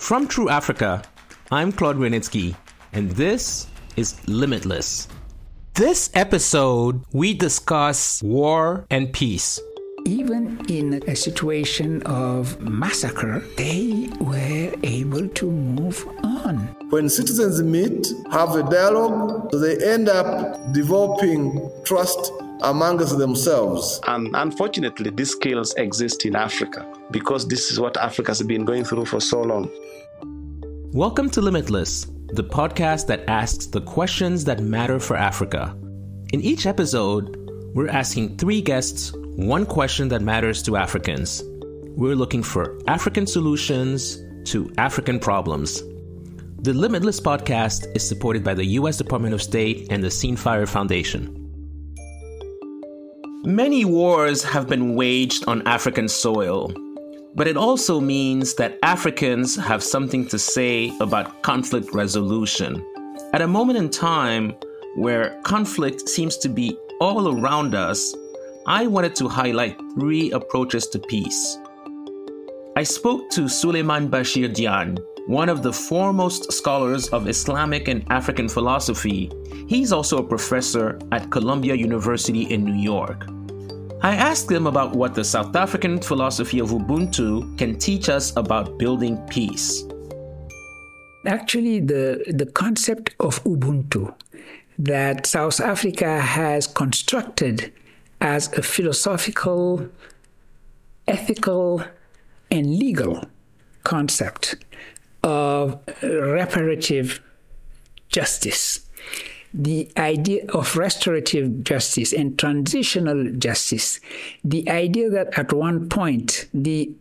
From True Africa, I'm Claude Renitsky, and this is Limitless. This episode, we discuss war and peace. Even in a situation of massacre, they were able to move on. When citizens meet, have a dialogue, they end up developing trust amongst themselves. And unfortunately, these skills exist in Africa because this is what Africa has been going through for so long. Welcome to Limitless, the podcast that asks the questions that matter for Africa. In each episode, we're asking three guests one question that matters to Africans. We're looking for African solutions to African problems. The Limitless podcast is supported by the U.S. Department of State and the Scene Fire Foundation. Many wars have been waged on African soil, but it also means that Africans have something to say about conflict resolution. At a moment in time where conflict seems to be all around us, I wanted to highlight three approaches to peace. I spoke to Suleiman Bashir Diagne, one of the foremost scholars of Islamic and African philosophy. He's also a professor at Columbia University in New York. I asked him about what the South African philosophy of Ubuntu can teach us about building peace. Actually, the concept of Ubuntu that South Africa has constructed as a philosophical, ethical, and legal concept of reparative justice. The idea of restorative justice and transitional justice. The idea that at one point, the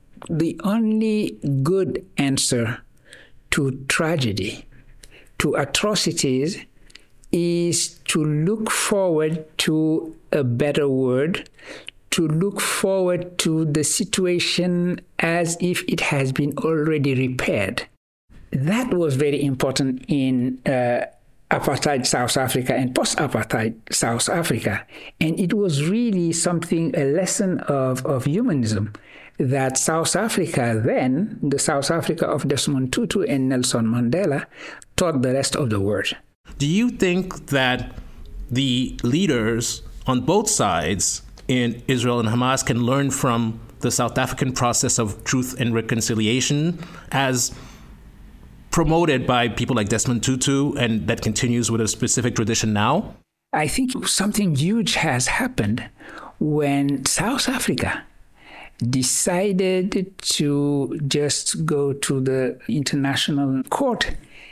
only good answer to tragedy, to atrocities, is to look forward to a better world, to look forward to the situation as if it has been already repaired. That was very important in apartheid South Africa and post-apartheid South Africa. And it was really a lesson of humanism that South Africa then, the South Africa of Desmond Tutu and Nelson Mandela, taught the rest of the world. Do you think that the leaders on both sides in Israel and Hamas can learn from the South African process of truth and reconciliation as promoted by people like Desmond Tutu and that continues with a specific tradition now? I think something huge has happened when South Africa decided to just go to the International Court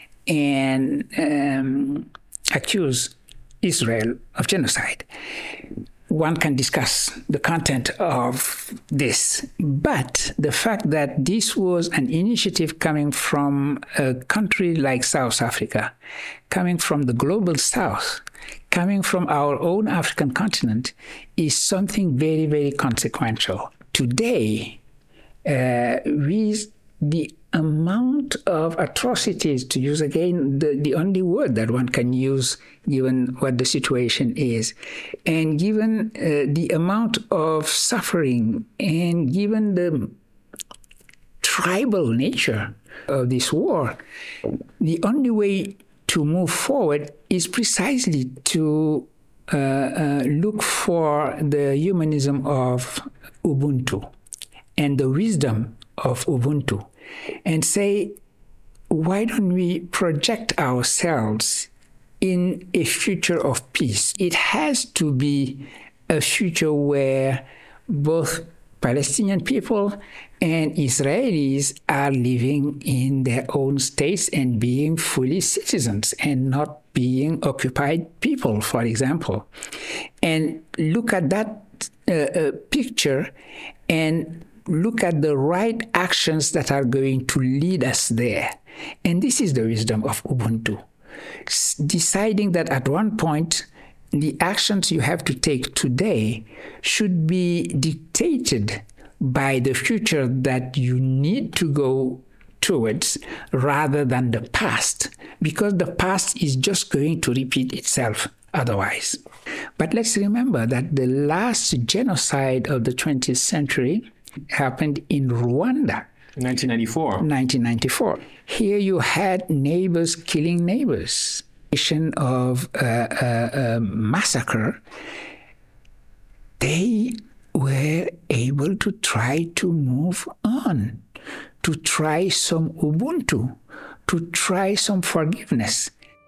and accuse Israel of genocide. One can discuss the content of this, but the fact that this was an initiative coming from a country like South Africa, coming from the global South, coming from our own African continent, is something very, very consequential. Today, with the amount of atrocities, to use again the only word that one can use given what the situation is, and given the amount of suffering, and given the tribal nature of this war, the only way to move forward is precisely to look for the humanism of Ubuntu and the wisdom of Ubuntu, and say, why don't we project ourselves in a future of peace? It has to be a future where both Palestinian people and Israelis are living in their own states and being fully citizens and not being occupied people, for example. And look at that picture and look at the right actions that are going to lead us there. And this is the wisdom of Ubuntu. Deciding that at one point, the actions you have to take today should be dictated by the future that you need to go towards rather than the past, because the past is just going to repeat itself otherwise. But let's remember that the last genocide of the 20th century happened in Rwanda. 1994. Here you had neighbors killing neighbors. Of massacre, they were able to try to move on, to try some Ubuntu, to try some forgiveness.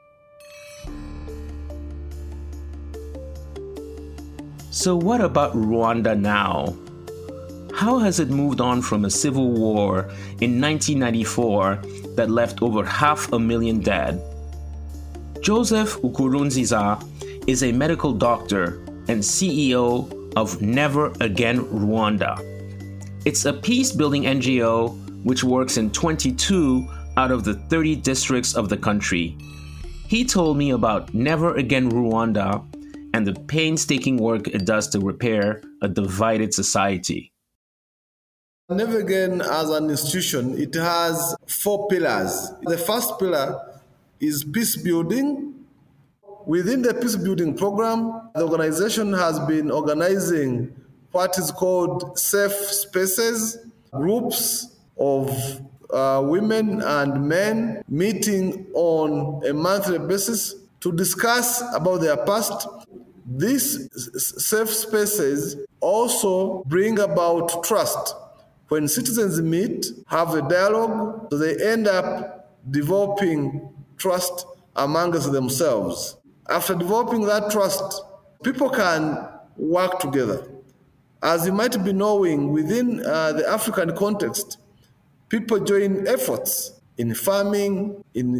So what about Rwanda now? How has it moved on from a civil war in 1994 that left over 500,000 dead? Joseph Nkurunziza is a medical doctor and CEO of Never Again Rwanda. It's a peace-building NGO which works in 22 out of the 30 districts of the country. He told me about Never Again Rwanda and the painstaking work it does to repair a divided society. Never Again, as an institution, it has 4 pillars. The first pillar is peace building. Within the peace building program, the organization has been organizing what is called safe spaces, groups of women and men meeting on a monthly basis to discuss about their past. These safe spaces also bring about trust. When citizens meet, have a dialogue, so they end up developing trust amongst themselves. After developing that trust, people can work together. As you might be knowing, within the African context, people join efforts in farming,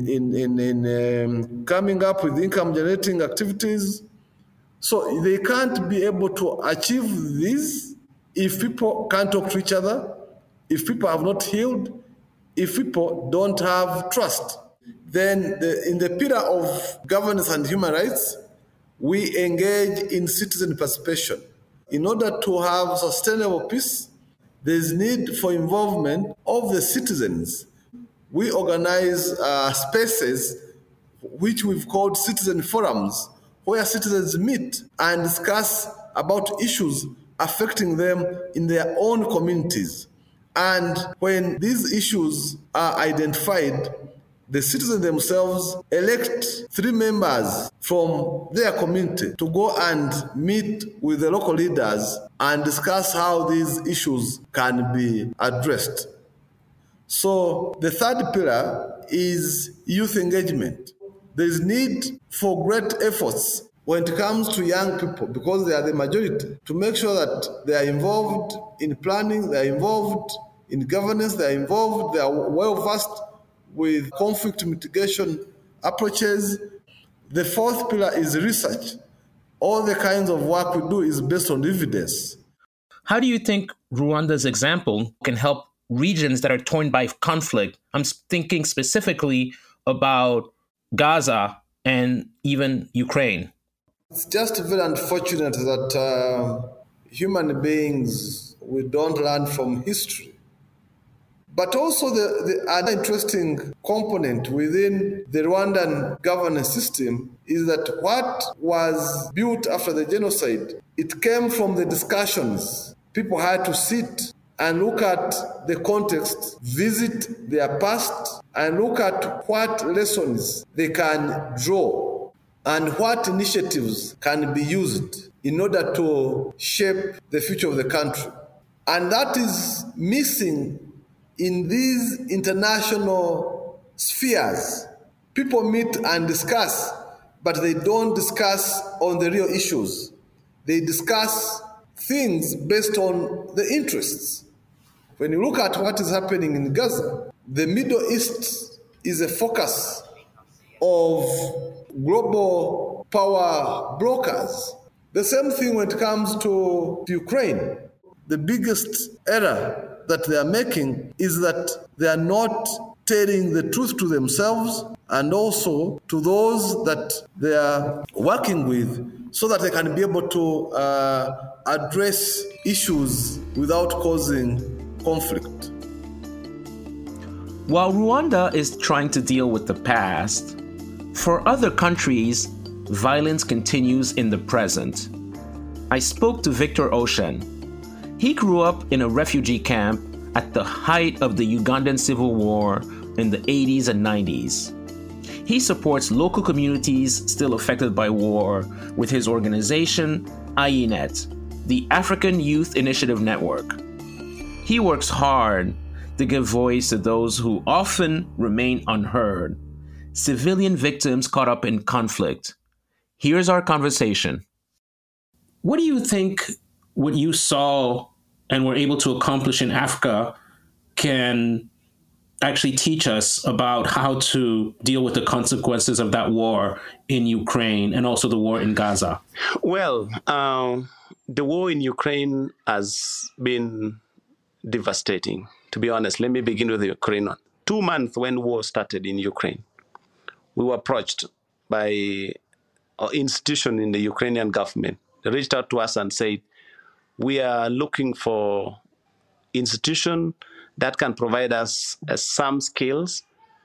in coming up with income-generating activities. So they can't be able to achieve this if people can't talk to each other, if people have not healed, if people don't have trust. Then in the pillar of governance and human rights, we engage in citizen participation. In order to have sustainable peace, there is need for involvement of the citizens. We organize spaces which we've called citizen forums, where citizens meet and discuss about issues affecting them in their own communities. And when these issues are identified, the citizens themselves elect 3 members from their community to go and meet with the local leaders and discuss how these issues can be addressed. So the third pillar is youth engagement. There is need for great efforts when it comes to young people, because they are the majority, to make sure that they are involved in planning, they are involved in governance, they are involved, they are well-versed with conflict mitigation approaches. The fourth pillar is research. All the kinds of work we do is based on evidence. How do you think Rwanda's example can help regions that are torn by conflict? I'm thinking specifically about Gaza and even Ukraine. It's just very unfortunate that human beings, we don't learn from history. But also the other interesting component within the Rwandan governance system is that what was built after the genocide, it came from the discussions. People had to sit and look at the context, visit their past, and look at what lessons they can draw and what initiatives can be used in order to shape the future of the country. And that is missing in these international spheres. People meet and discuss, but they don't discuss on the real issues. They discuss things based on the interests. When you look at what is happening in Gaza, the Middle East is a focus of global power brokers. The same thing when it comes to Ukraine. The biggest error that they are making is that they are not telling the truth to themselves and also to those that they are working with, so that they can be able to address issues without causing conflict. While Rwanda is trying to deal with the past, for other countries, violence continues in the present. I spoke to Victor Ocean. He grew up in a refugee camp at the height of the Ugandan Civil War in the 80s and 90s. He supports local communities still affected by war with his organization, IENET, the African Youth Initiative Network. He works hard to give voice to those who often remain unheard, civilian victims caught up in conflict. Here's our conversation. What do you think what you saw and were able to accomplish in Africa can actually teach us about how to deal with the consequences of that war in Ukraine and also the war in Gaza? Well, the war in Ukraine has been devastating, to be honest. Let me begin with the Ukraine one. 2 months when war started in Ukraine, we were approached by an institution in the Ukrainian government. They reached out to us and said, we are looking for institution that can provide us some skills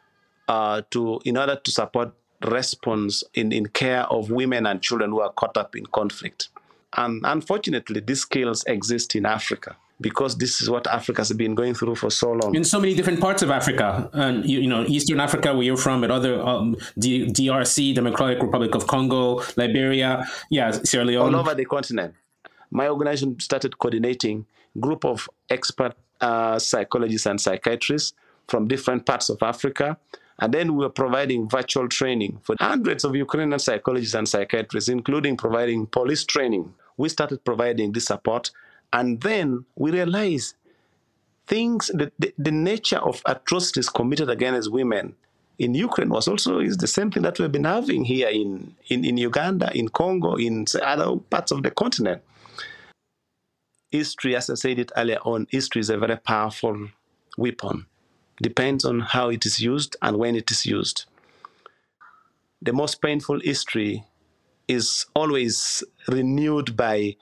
in order to support response in care of women and children who are caught up in conflict. And unfortunately, these skills exist in Africa because this is what Africa has been going through for so long. In so many different parts of Africa, and you know, Eastern Africa, where you're from, and other DRC, Democratic Republic of Congo, Liberia, Sierra Leone. All over the continent. My organization started coordinating a group of expert psychologists and psychiatrists from different parts of Africa. And then we were providing virtual training for hundreds of Ukrainian psychologists and psychiatrists, including providing police training. We started providing this support. And then we realized the nature of atrocities committed against women in Ukraine is the same thing that we've been having here in Uganda, in Congo, in other parts of the continent. History, as I said it earlier on, history is a very powerful weapon. Depends on how it is used and when it is used. The most painful history is always renewed by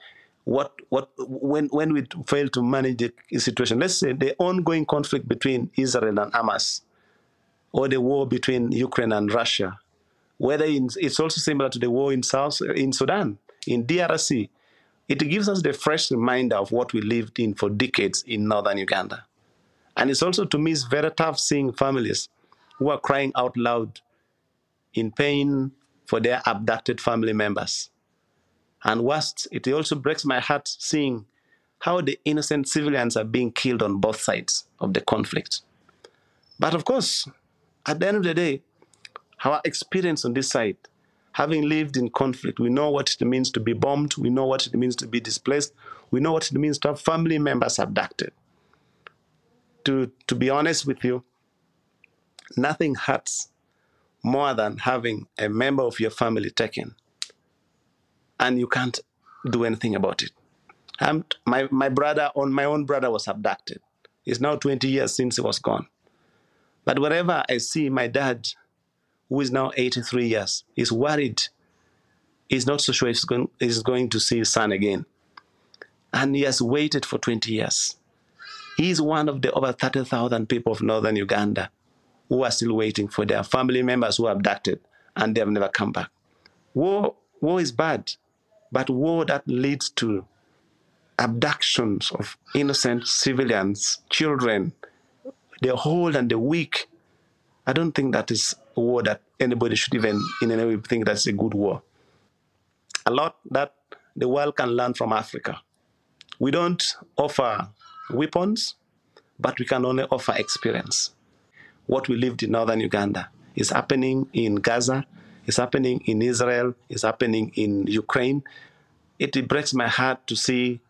when we fail to manage the situation. Let's say the ongoing conflict between Israel and Hamas, or the war between Ukraine and Russia. It's also similar to the war in Sudan, in DRC. It gives us the fresh reminder of what we lived in for decades in northern Uganda. And it's also, to me, it's very tough seeing families who are crying out loud in pain for their abducted family members. And worst, it also breaks my heart seeing how the innocent civilians are being killed on both sides of the conflict. But of course, at the end of the day, our experience on this side, having lived in conflict, we know what it means to be bombed, we know what it means to be displaced, we know what it means to have family members abducted. To be honest with you, nothing hurts more than having a member of your family taken and you can't do anything about it. My own brother was abducted. It's now 20 years since he was gone. But wherever I see my dad, who is now 83 years, is worried. He's not so sure he's going to see his son again. And he has waited for 20 years. He's one of the over 30,000 people of northern Uganda who are still waiting for their family members who are abducted and they have never come back. War is bad, but war that leads to abductions of innocent civilians, children, the old and the weak, I don't think that is a war that anybody should even in any way think that's a good war. A lot that the world can learn from Africa. We don't offer weapons, but we can only offer experience. What we lived in northern Uganda is happening in Gaza, is happening in Israel, is happening in Ukraine. It breaks my heart to see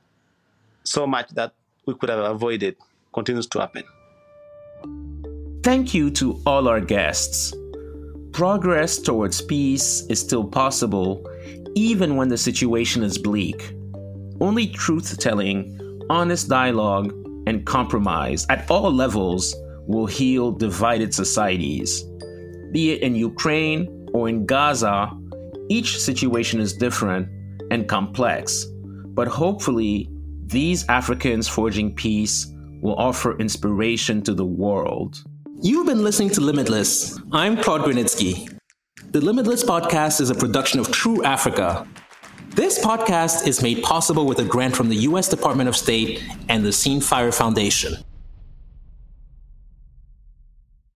so much that we could have avoided continues to happen. Thank you to all our guests. Progress towards peace is still possible, even when the situation is bleak. Only truth-telling, honest dialogue, and compromise at all levels will heal divided societies. Be it in Ukraine or in Gaza, each situation is different and complex, but hopefully these Africans forging peace will offer inspiration to the world. You've been listening to Limitless. I'm Claude Granitsky. The Limitless podcast is a production of True Africa. This podcast is made possible with a grant from the U.S. Department of State and the Scene Fire Foundation.